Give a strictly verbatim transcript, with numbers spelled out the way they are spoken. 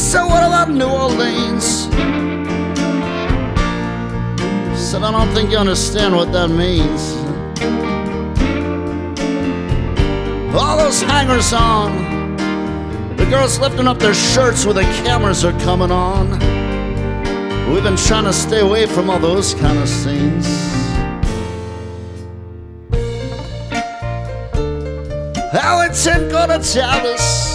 said, what about New Orleans? I said, I don't think you understand what that means. All those hangers-on, the girls lifting up their shirts where the cameras are coming on. We've been trying to stay away from all those kind of scenes. Ellington go to Dallas,